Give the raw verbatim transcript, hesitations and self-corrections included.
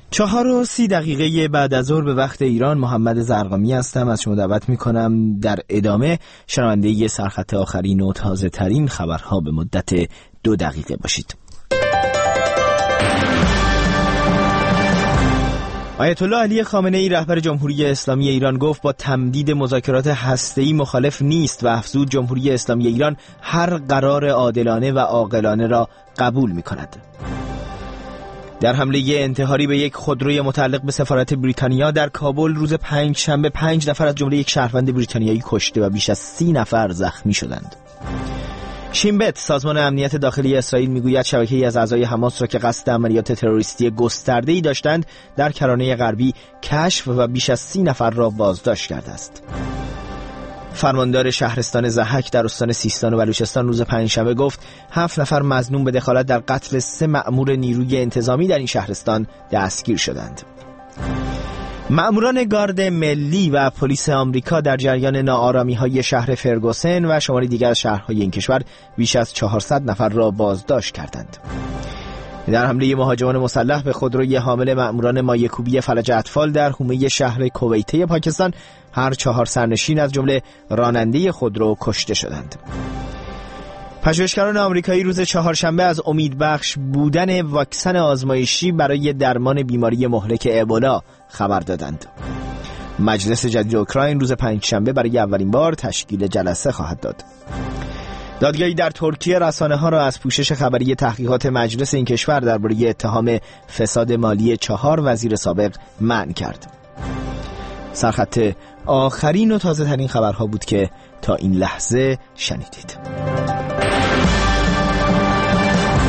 چهار و سی دقیقه بعد از ظهر به وقت ایران، محمد زرقامی هستم. از شما دعوت میکنم در ادامه شنونده سرخط آخرین و تازه ترین خبرها به مدت دو دقیقه باشید. آیت الله علی خامنه ای رهبر جمهوری اسلامی ایران گفت با تمدید مذاکرات هسته‌ای مخالف نیست و افزود جمهوری اسلامی ایران هر قرار عادلانه و عاقلانه را قبول می‌کند. در حمله انتحاری به یک خودروی متعلق به سفارت بریتانیا در کابل روز پنج شنبه پنج نفر از جمله یک شهروند بریتانیایی کشته و بیش از سی نفر زخمی شدند. شین بت، سازمان امنیت داخلی اسرائیل، میگوید شبکه‌ای از اعضای حماس را که قصد عملیات تروریستی گسترده‌ای داشتند در کرانه غربی کشف و بیش از سی نفر را بازداشت کرده است. فرماندار شهرستان ضحک در استان سیستان و بلوچستان روز پنجشنبه گفت هفت نفر مظنون به دخالت در قتل سه مأمور نیروی انتظامی در این شهرستان دستگیر شدند. مأموران گارد ملی و پلیس آمریکا در جریان ناآرامی‌های شهر فرگوسن و شماری دیگر از شهرهای این کشور بیش از چهارصد نفر را بازداشت کردند. در حمله مهاجمان مسلح به خودروی حامل مأموران مایه‌کوبی فلج اطفال در حومه شهر کویته پاکستان، هر چهار سرنشین از جمله راننده خودرو کشته شدند. پژوهشگران آمریکایی روز چهارشنبه از امیدبخش بودن واکسن آزمایشی برای درمان بیماری مهلک ابولا خبر دادند. مجلس جدید اوکراین روز پنجشنبه برای اولین بار تشکیل جلسه خواهد داد. دادگاهی در ترکیه رسانه‌ها را از پوشش خبری تحقیقات مجلس این کشور درباره اتهام فساد مالی چهار وزیر سابق منع کرد. سرخط آخرین و تازه ترین خبرها بود که تا این لحظه شنیدید.